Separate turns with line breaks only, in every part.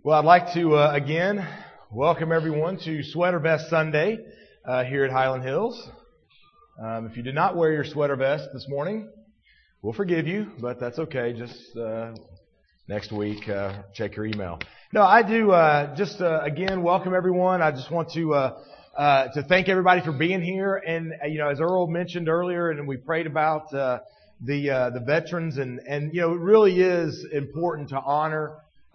Well, I'd like to again welcome everyone to Sweater Vest Sunday here at Highland Hills. If you did not wear your sweater vest this morning, we'll forgive you, but that's okay. Just next week, check your email. No, I do again welcome everyone. I just want to thank everybody for being here. And as Earl mentioned earlier, and we prayed about the veterans, and it really is important to honor.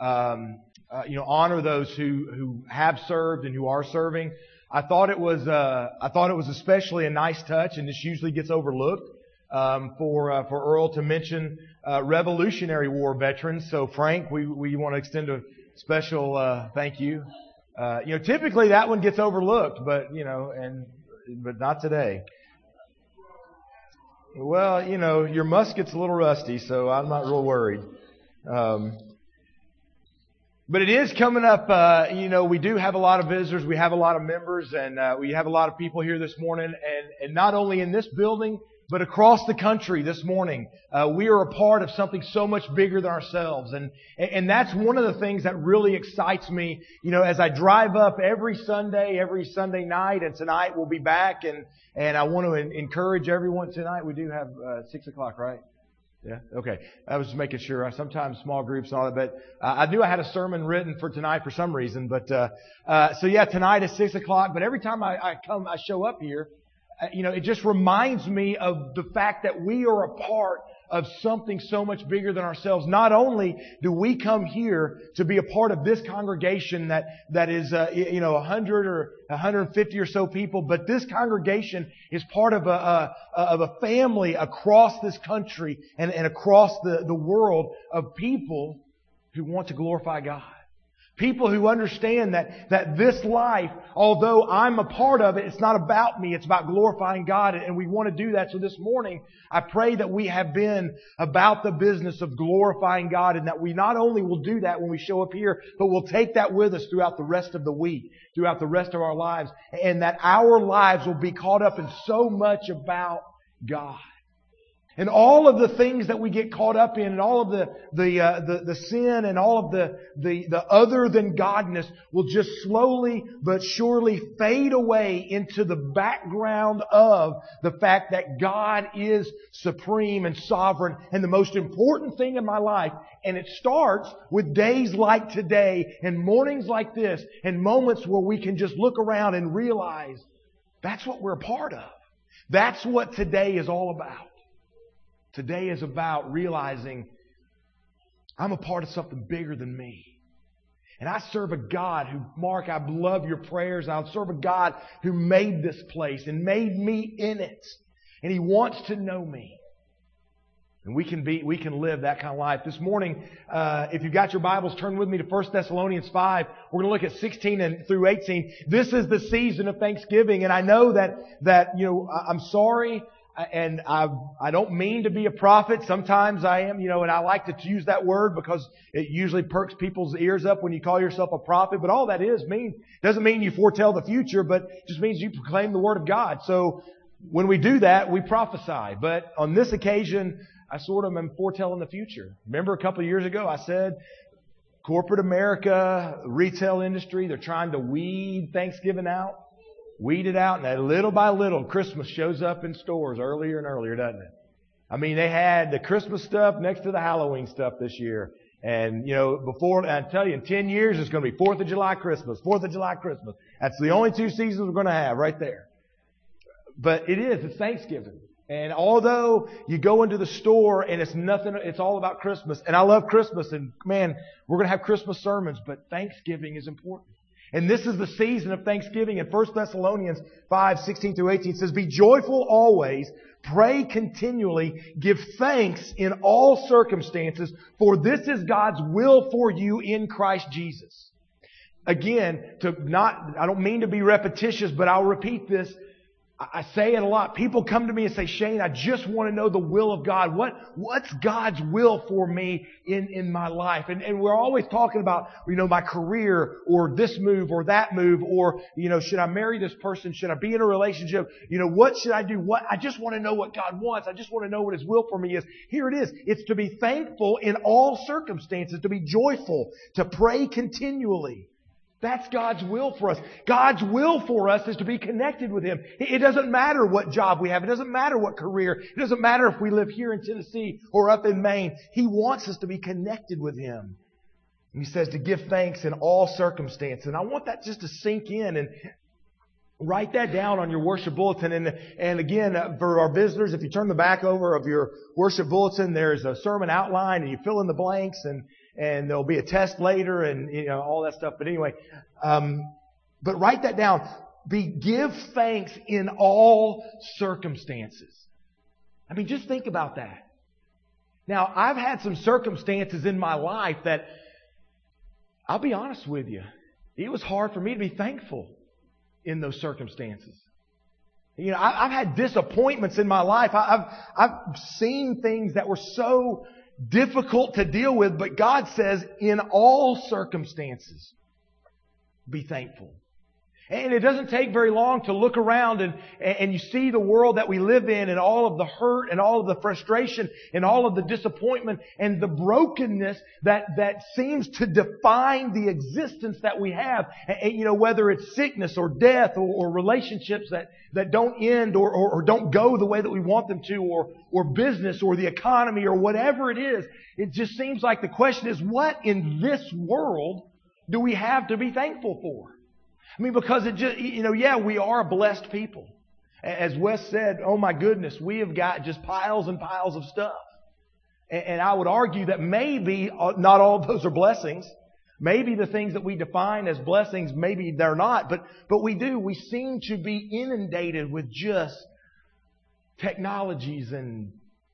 Honor those who have served and who are serving. I thought it was especially a nice touch, and this usually gets overlooked, for Earl to mention Revolutionary War veterans. So Frank, we want to extend a special thank you. Typically that one gets overlooked, but not today. Well, your musket's a little rusty, so I'm not real worried. But it is coming up, we do have a lot of visitors, we have a lot of members, and we have a lot of people here this morning, and not only in this building, but across the country this morning. We are a part of something so much bigger than ourselves, and that's one of the things that really excites me, as I drive up every Sunday night, and tonight we'll be back, and I want to encourage everyone tonight. We do have 6 o'clock, right? Yeah. Okay. I was just making sure. Sometimes small groups and all that, but I knew I had a sermon written for tonight for some reason. But tonight is 6 o'clock. But every time I show up here, it just reminds me of the fact that we are a part of something so much bigger than ourselves. Not only do we come here to be a part of this congregation that is 100 or 150 or so people, but this congregation is part of a family across this country and across the world of people who want to glorify God. People who understand that this life, although I'm a part of it, it's not about me, it's about glorifying God, and we want to do that. So this morning, I pray that we have been about the business of glorifying God, and that we not only will do that when we show up here, but we'll take that with us throughout the rest of the week, throughout the rest of our lives, and that our lives will be caught up in so much about God. And all of the things that we get caught up in, and all of the sin, and all of the other than Godness will just slowly but surely fade away into the background of the fact that God is supreme and sovereign and the most important thing in my life. And it starts with days like today and mornings like this and moments where we can just look around and realize that's what we're a part of. That's what today is all about. Today is about realizing I'm a part of something bigger than me. And I serve a God who, Mark, I love your prayers. I serve a God who made this place and made me in it. And He wants to know me. And we can live that kind of life. This morning, if you've got your Bibles, turn with me to 1 Thessalonians 5. We're going to look at 16 through 18. This is the season of Thanksgiving. And I know that I'm sorry. And I don't mean to be a prophet. Sometimes I am, and I like to use that word because it usually perks people's ears up when you call yourself a prophet. But all that doesn't mean you foretell the future, but it just means you proclaim the Word of God. So when we do that, we prophesy. But on this occasion, I sort of am foretelling the future. Remember a couple of years ago, I said, corporate America, retail industry, they're trying to weed Thanksgiving out. Weed it out, and little by little, Christmas shows up in stores earlier and earlier, doesn't it? I mean, they had the Christmas stuff next to the Halloween stuff this year. And, before, I tell you, in 10 years, it's going to be 4th of July Christmas, 4th of July Christmas. That's the only two seasons we're going to have right there. But it's Thanksgiving. And although you go into the store and it's all about Christmas. And I love Christmas, and man, we're going to have Christmas sermons, but Thanksgiving is important. And this is the season of Thanksgiving. In 1 Thessalonians 5, 16 through 18 says, "Be joyful always, pray continually, give thanks in all circumstances, for this is God's will for you in Christ Jesus." Again, I don't mean to be repetitious, but I'll repeat this. I say it a lot. People come to me and say, Shane, I just want to know the will of God. What's God's will for me in my life? And we're always talking about, my career or this move or that move or, should I marry this person? Should I be in a relationship? What should I do? I just want to know what God wants. I just want to know what His will for me is. Here it is. It's to be thankful in all circumstances, to be joyful, to pray continually. That's God's will for us. God's will for us is to be connected with Him. It doesn't matter what job we have. It doesn't matter what career. It doesn't matter if we live here in Tennessee or up in Maine. He wants us to be connected with Him. And He says to give thanks in all circumstances. And I want that just to sink in and write that down on your worship bulletin. And again, for our visitors, if you turn the back over of your worship bulletin, there's a sermon outline and you fill in the blanks and there'll be a test later and, all that stuff. But anyway, but write that down. Give thanks in all circumstances. I mean, just think about that. Now, I've had some circumstances in my life that, I'll be honest with you, it was hard for me to be thankful in those circumstances. I've had disappointments in my life. I've seen things that were so difficult to deal with, but God says, in all circumstances, be thankful. And it doesn't take very long to look around and you see the world that we live in and all of the hurt and all of the frustration and all of the disappointment and the brokenness that seems to define the existence that we have. And, whether it's sickness or death or relationships that don't end or don't go the way that we want them to or business or the economy or whatever it is. It just seems like the question is, what in this world do we have to be thankful for? I mean, because it just, we are a blessed people. As Wes said, oh my goodness, we have got just piles and piles of stuff. And I would argue that maybe not all of those are blessings. Maybe the things that we define as blessings, maybe they're not. But we seem to be inundated with just technologies and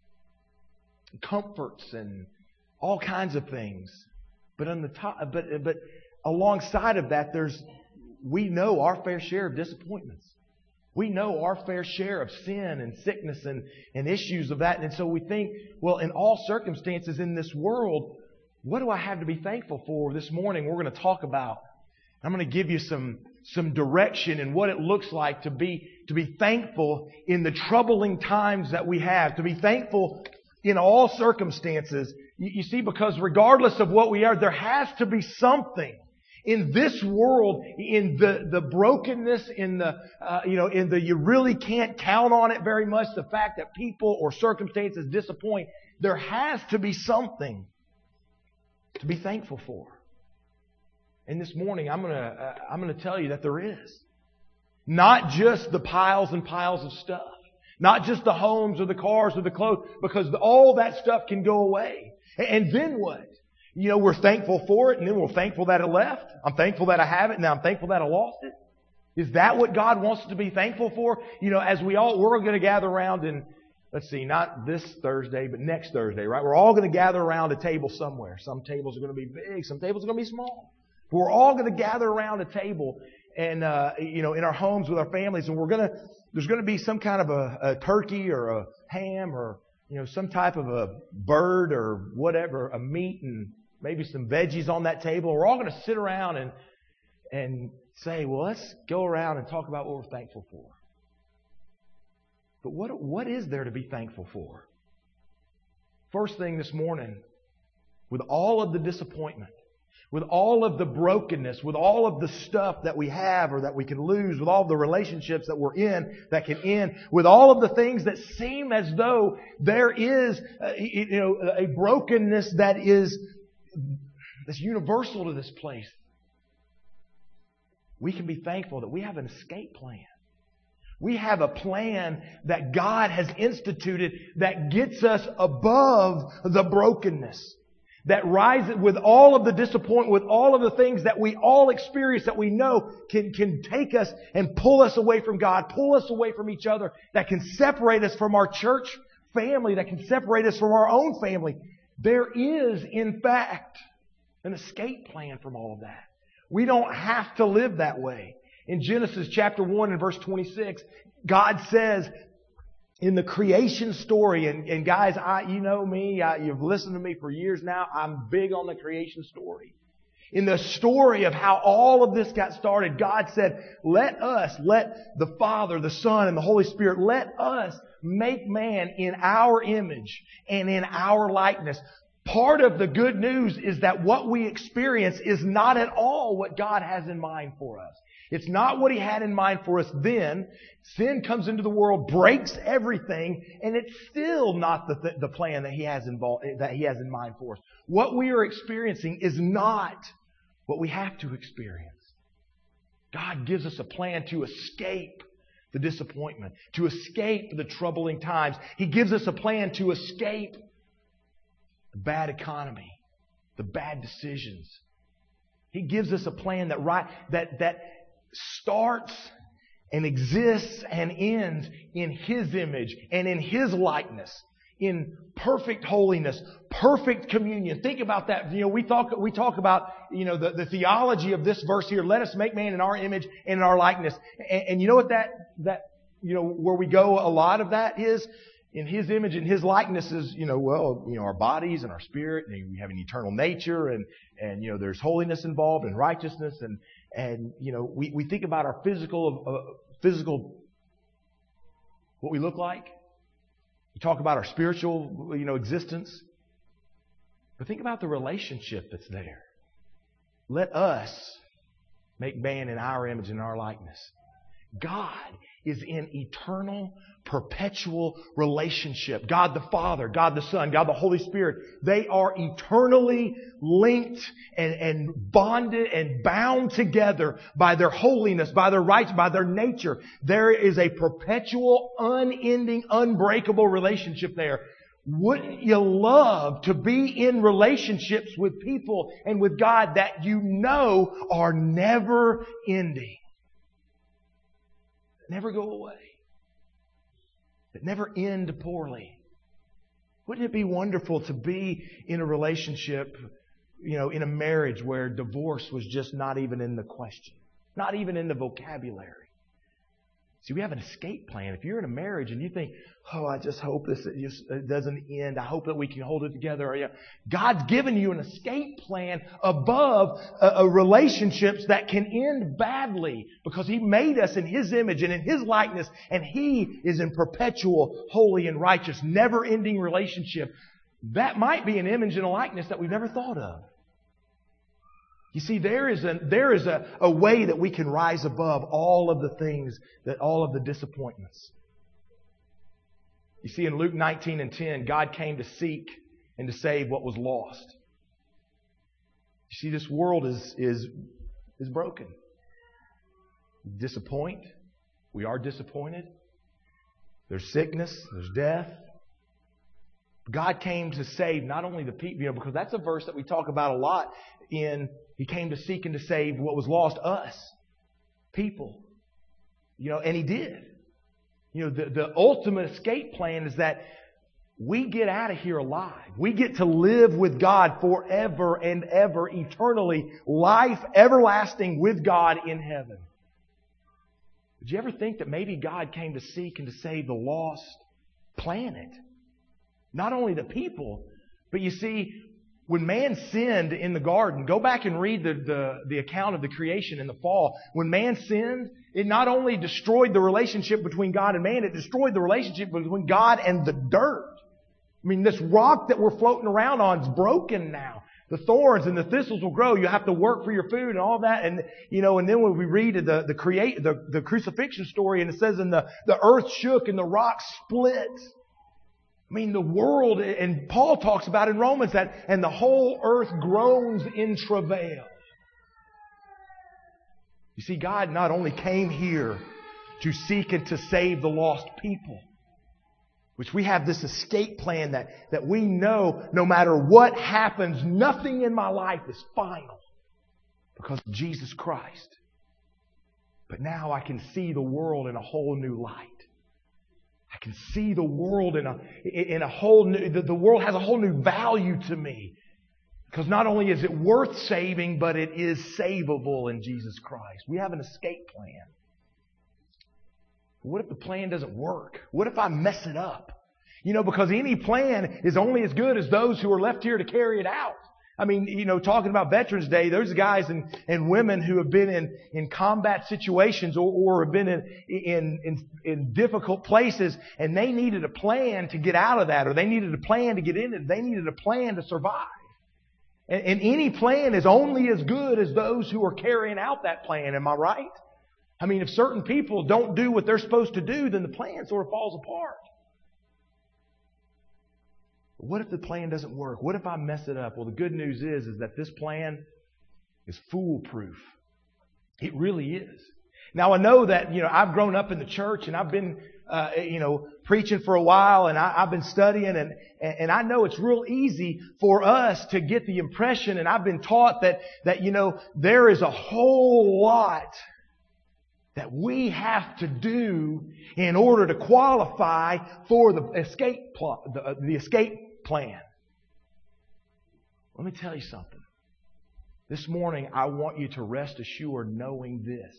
comforts and all kinds of things. But on the top, but alongside of that, we know our fair share of disappointments. We know our fair share of sin and sickness and issues of that. And so we think, well, in all circumstances in this world, what do I have to be thankful for? This morning we're going to talk about. I'm going to give you some direction in what it looks like to be thankful in the troubling times that we have. To be thankful in all circumstances. You see, because regardless of what we are, there has to be something in this world, in the brokenness, in the you really can't count on it very much, the fact that people or circumstances disappoint, there has to be something to be thankful for. And this morning, I'm gonna tell you that there is. Not just the piles and piles of stuff. Not just the homes or the cars or the clothes, because all that stuff can go away. And then what? We're thankful for it, and then we're thankful that it left. I'm thankful that I have it, and now I'm thankful that I lost it. Is that what God wants us to be thankful for? As we're going to gather around and, let's see, not this Thursday, but next Thursday, right? We're all going to gather around a table somewhere. Some tables are going to be big, some tables are going to be small. But we're all going to gather around a table and, in our homes with our families, and there's going to be some kind of a turkey or a ham or, some type of a bird or whatever, a meat and maybe some veggies on that table. We're all going to sit around and say, well, let's go around and talk about what we're thankful for. But what is there to be thankful for? First thing this morning, with all of the disappointment, with all of the brokenness, with all of the stuff that we have or that we can lose, with all of the relationships that we're in that can end, with all of the things that seem as though there is a brokenness that's universal to this place, we can be thankful that we have an escape plan. We have a plan that God has instituted that gets us above the brokenness. That rises with all of the disappointment, with all of the things that we all experience that we know can take us and pull us away from God, pull us away from each other, that can separate us from our church family, that can separate us from our own family. There is, in fact, an escape plan from all of that. We don't have to live that way. In Genesis chapter 1 and verse 26, God says in the creation story, and guys, you know me, you've listened to me for years now, I'm big on the creation story. In the story of how all of this got started, God said, let the Father, the Son, and the Holy Spirit, let us make man in our image and in our likeness. Part of the good news is that what we experience is not at all what God has in mind for us. It's not what He had in mind for us then. Sin comes into the world, breaks everything, and it's still not the plan that He has in mind for us. What we are experiencing is not what we have to experience. God gives us a plan to escape the disappointment, to escape the troubling times. He gives us a plan to escape the bad economy, the bad decisions. He gives us a plan that starts and exists and ends in His image and in His likeness, in perfect holiness, perfect communion. Think about that. We talk about, the theology of this verse here. Let us make man in our image and in our likeness. And you know what that where we go a lot of that is? In His image and His likeness is, our bodies and our spirit, and we have an eternal nature, and there's holiness involved and righteousness, and we think about our physical, what we look like. We talk about our spiritual, existence. But think about the relationship that's there. Let us make man in our image and our likeness. God is in eternal, perpetual relationship. God the Father, God the Son, God the Holy Spirit. They are eternally linked and bonded and bound together by their holiness, by their rights, by their nature. There is a perpetual, unending, unbreakable relationship there. Wouldn't you love to be in relationships with people and with God that are never ending? That never go away. That never end poorly. Wouldn't it be wonderful to be in a relationship, in a marriage where divorce was just not even in the question, not even in the vocabulary? See, we have an escape plan. If you're in a marriage and you think, I just hope this doesn't end. I hope that we can hold it together. God's given you an escape plan above relationships that can end badly because He made us in His image and in His likeness, and He is in perpetual, holy, and righteous, never-ending relationship. That might be an image and a likeness that we've never thought of. You see, there is a way that we can rise above all of the things, all of the disappointments. You see, in Luke 19:10, God came to seek and to save what was lost. You see, this world is broken. Disappoint. We are disappointed. There's sickness. There's death. God came to save not only the people, because that's a verse that we talk about a lot He came to seek and to save what was lost, us, people. And He did. The ultimate escape plan is that we get out of here alive. We get to live with God forever and ever, eternally, life everlasting with God in heaven. Did you ever think that maybe God came to seek and to save the lost planet? Not only the people, but you see, when man sinned in the garden, go back and read the account of the creation in the fall. When man sinned, it not only destroyed the relationship between God and man, it destroyed the relationship between God and the dirt. I mean, this rock that we're floating around on is broken now. The thorns and the thistles will grow. You have to work for your food and all that. And, and then when we read the crucifixion story, and it says, and the earth shook and the rocks split. I mean, the world, and Paul talks about in Romans that, and the whole earth groans in travail. You see, God not only came here to seek and to save the lost people, which we have this escape plan that we know no matter what happens, nothing in my life is final because of Jesus Christ. But now I can see the world in a whole new light. I can see the world in a whole new, the world has a whole new value to me Because not only is it worth saving, but it is savable in Jesus Christ. We have an escape plan. What if the plan doesn't work? What if I mess it up? Because any plan is only as good as those who are left here to carry it out. I mean, talking about Veterans Day, there's guys and women who have been in combat situations or have been in difficult places, and they needed a plan to get out of that, or they needed a plan to get in it. They needed a plan to survive. And any plan is only as good as those who are carrying out that plan. Am I right? I mean, if certain people don't do what they're supposed to do, then the plan sort of falls apart. But what if the plan doesn't work? What if I mess it up? Well, the good news is that this plan is foolproof. It really is. Now, I know that, I've grown up in the church and I've been, preaching for a while, and I've been studying, and I know it's real easy for us to get the impression, and I've been taught that there is a whole lot that we have to do in order to qualify for the escape plan. Let me tell you something. This morning, I want you to rest assured knowing this.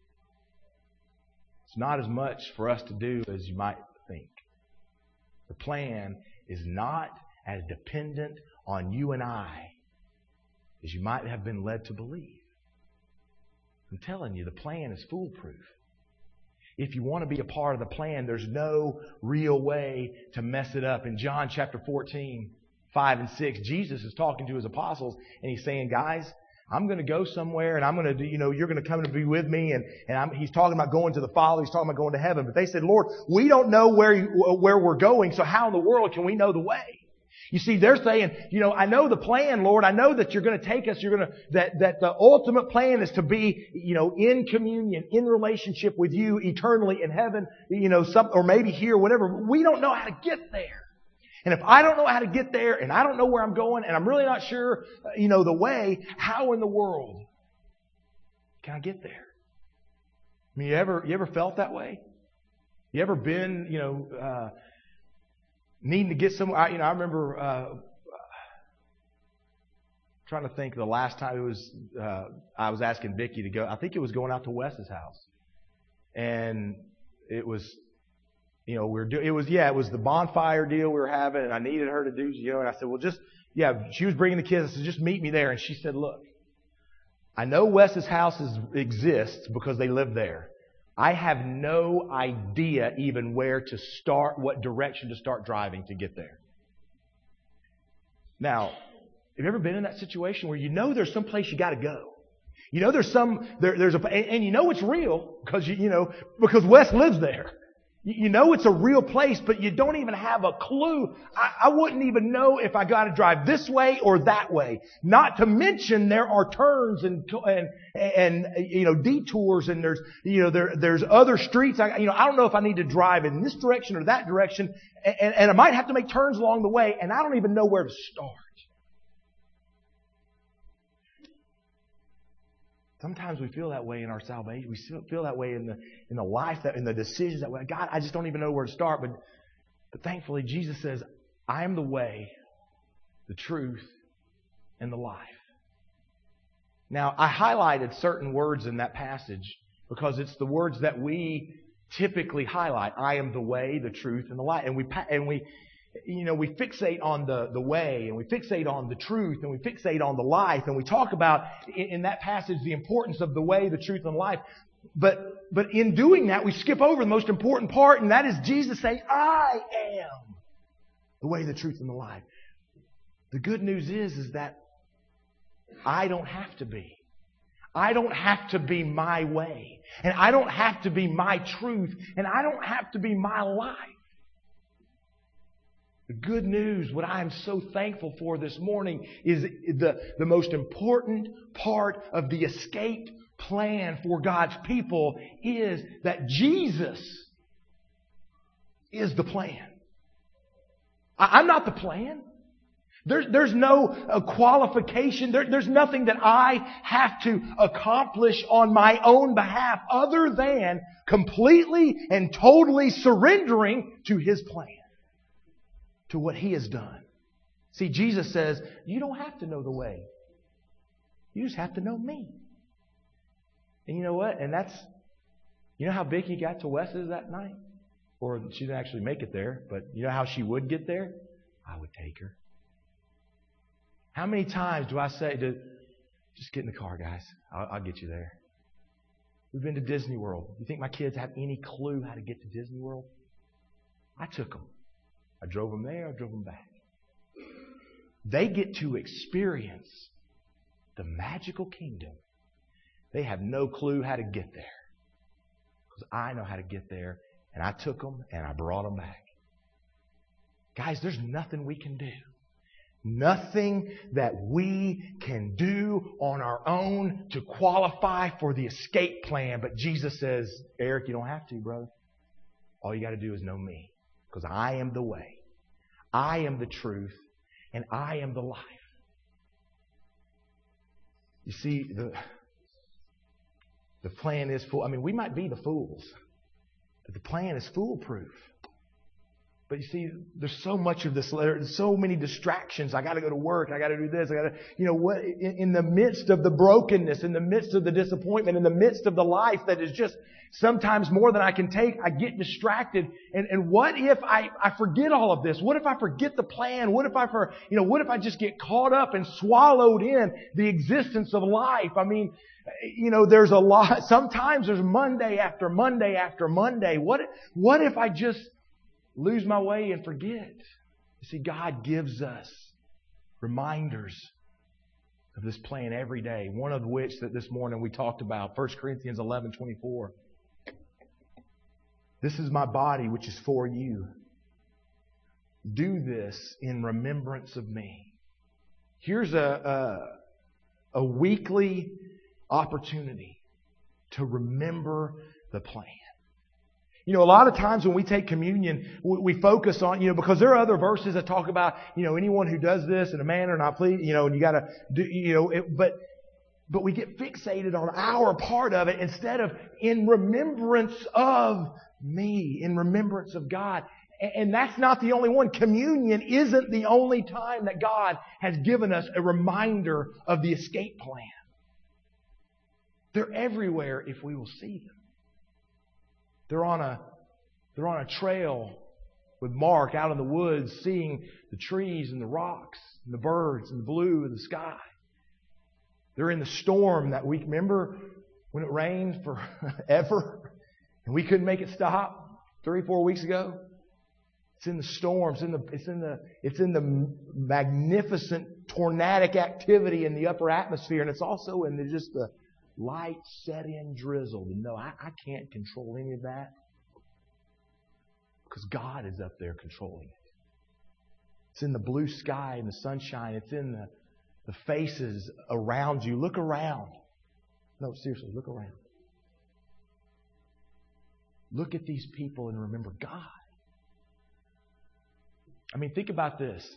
It's not as much for us to do as you might think. The plan is not as dependent on you and I as you might have been led to believe. I'm telling you, the plan is foolproof. If you want to be a part of the plan, there's no real way to mess it up. In John chapter 14, 5 and 6, Jesus is talking to His apostles, and He's saying, guys, I'm going to go somewhere, and I'm going to, you're going to come and be with me. And He's talking about going to the Father. He's talking about going to heaven. But they said, Lord, we don't know where we're going, so how in the world can we know the way? You see, they're saying, I know the plan, Lord. I know that you're going to take us. That the ultimate plan is to be, in communion, in relationship with you eternally in heaven, or maybe here, whatever. We don't know how to get there. And if I don't know how to get there, and I don't know where I'm going, and I'm really not sure, the way, how in the world can I get there? I mean, you ever felt that way? You ever been, needing to get somewhere? I remember trying to think the last time it was. I was asking Vicki to go. I think it was going out to Wes's house, and it was. It was the bonfire deal we were having, and I needed her to do, and I said, well, she was bringing the kids. I said, just meet me there. And she said, look, I know Wes's house exists because they live there. I have no idea even where to start, what direction to start driving to get there. Now, have you ever been in that situation where there's some place you got to go? There's it's real because Wes lives there. It's a real place, but you don't even have a clue. I wouldn't even know if I got to drive this way or that way. Not to mention there are turns and detours, and there's other streets. I don't know if I need to drive in this direction or that direction, and I might have to make turns along the way, and I don't even know where to start. Sometimes we feel that way in our salvation. We feel that way in the life, in the decisions that way. God, I just don't even know where to start. But thankfully, Jesus says, I am the way, the truth, and the life. Now, I highlighted certain words in that passage because it's the words that we typically highlight. I am the way, the truth, and the life. And we fixate on the way, and we fixate on the truth, and we fixate on the life, and we talk about in that passage the importance of the way, the truth, and life. But in doing that, we skip over the most important part, and that is Jesus saying, I am the way, the truth, and the life. The good news is that I don't have to be. I don't have to be my way, and I don't have to be my truth, and I don't have to be my life. The good news, what I am so thankful for this morning, is the most important part of the escape plan for God's people is that Jesus is the plan. I'm not the plan. There's no qualification. There's nothing that I have to accomplish on my own behalf other than completely and totally surrendering to His plan, to what He has done. See, Jesus says, you don't have to know the way. You just have to know me. And you know what? And you know how Vicki got to Wes's that night? Or she didn't actually make it there, but you know how she would get there? I would take her. How many times do I say, just get in the car, guys. I'll get you there. We've been to Disney World. You think my kids have any clue how to get to Disney World? I took them. I drove them there. I drove them back. They get to experience the magical kingdom. They have no clue how to get there. Because I know how to get there. And I took them and I brought them back. Guys, there's nothing we can do. Nothing that we can do on our own to qualify for the escape plan. But Jesus says, Eric, you don't have to, brother. All you got to do is know me. Because I am the way. I am the truth. And I am the life. You see, the plan is full. I mean, we might be the fools. But the plan is foolproof. But you see, there's so much of this. There's so many distractions. I got to go to work. I got to do this. I got to, what? In the midst of the brokenness, in the midst of the disappointment, in the midst of the life that is just sometimes more than I can take, I get distracted. And what if I forget all of this? What if I forget the plan? What if I just get caught up and swallowed in the existence of life? I mean, there's a lot. Sometimes there's Monday after Monday after Monday. What if I just lose my way and forget? You see, God gives us reminders of this plan every day. One of which that this morning we talked about, 1 Corinthians 11:24. This is my body which is for you. Do this in remembrance of me. Here's a weekly opportunity to remember the plan. A lot of times when we take communion, we focus on, because there are other verses that talk about, anyone who does this in a manner not pleasing, and you got to do, but we get fixated on our part of it instead of in remembrance of me, in remembrance of God. And that's not the only one. Communion isn't the only time that God has given us a reminder of the escape plan. They're everywhere if we will see them. They're on a trail with Mark out in the woods, seeing the trees and the rocks and the birds and the blue of the sky. They're in the storm that week. Remember when it rained forever and we couldn't make it stop 3-4 weeks ago? It's in the storms. It's in the magnificent tornadic activity in the upper atmosphere, and it's also in just the light set-in drizzle. To know I can't control any of that because God is up there controlling it. It's in the blue sky and the sunshine. It's in the faces around you. Look around. No, seriously, look around. Look at these people and remember God. I mean, think about this.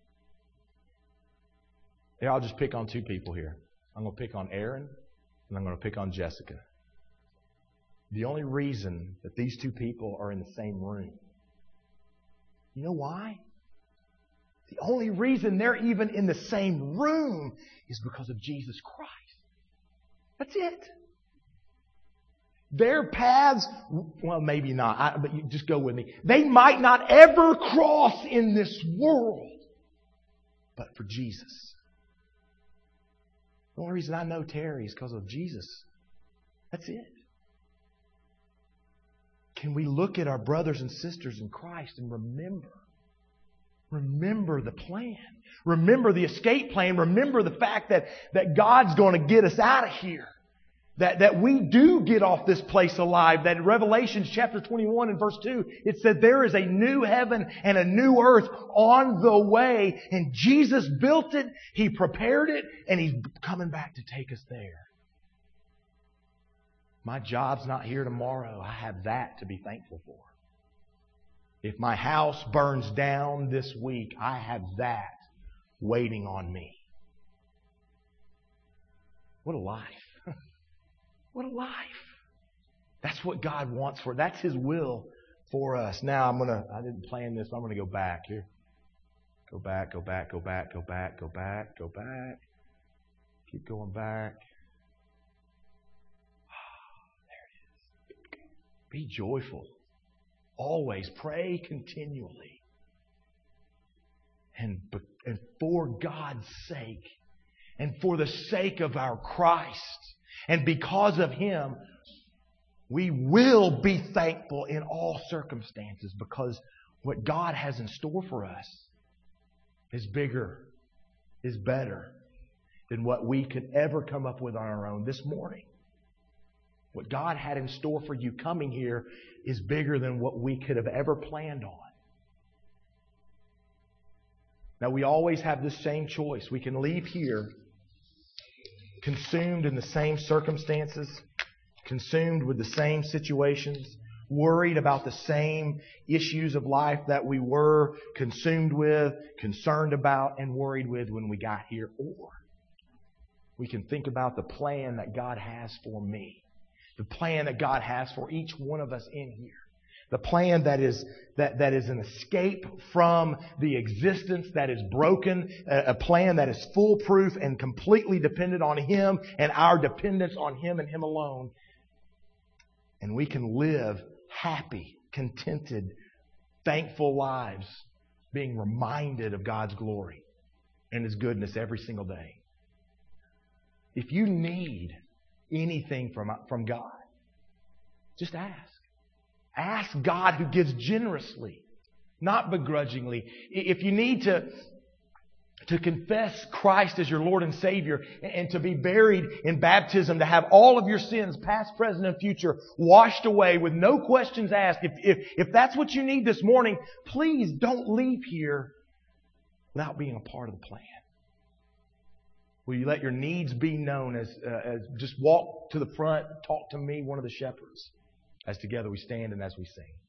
Here, I'll just pick on two people here. I'm going to pick on Aaron and I'm going to pick on Jessica. The only reason that these two people are in the same room, you know why? The only reason they're even in the same room is because of Jesus Christ. That's it. Their paths, well, maybe not, but you just go with me. They might not ever cross in this world, but for Jesus. The only reason I know Terry is because of Jesus. That's it. Can we look at our brothers and sisters in Christ and remember the plan. Remember the escape plan. Remember the fact that God's going to get us out of here. That we do get off this place alive. That in Revelation chapter 21 and verse 2, it said there is a new heaven and a new earth on the way. And Jesus built it. He prepared it. And He's coming back to take us there. My job's not here tomorrow. I have that to be thankful for. If my house burns down this week, I have that waiting on me. What a life. What a life. That's what God wants for us. That's His will for us. Now I didn't plan this, but I'm going to go back here. Go back, go back, go back, go back, go back, go back. Keep going back. There it is. Be joyful. Always pray continually. And for God's sake, and for the sake of our Christ, and because of Him, we will be thankful in all circumstances, because what God has in store for us is bigger, is better than what we could ever come up with on our own. This morning, what God had in store for you coming here is bigger than what we could have ever planned on. Now, we always have this same choice. We can leave here consumed in the same circumstances, consumed with the same situations, worried about the same issues of life that we were consumed with, concerned about, and worried with when we got here. Or we can think about the plan that God has for me, the plan that God has for each one of us in here. The plan that is an escape from the existence that is broken, a plan that is foolproof and completely dependent on Him and our dependence on Him and Him alone. And we can live happy, contented, thankful lives, being reminded of God's glory and His goodness every single day. If you need anything from God, just ask. Ask God, who gives generously, not begrudgingly. If you need to confess Christ as your Lord and Savior and to be buried in baptism, to have all of your sins, past, present, and future, washed away with no questions asked, if that's what you need this morning, please don't leave here without being a part of the plan. Will you let your needs be known as just walk to the front, talk to me, one of the shepherds, as together we stand and as we sing.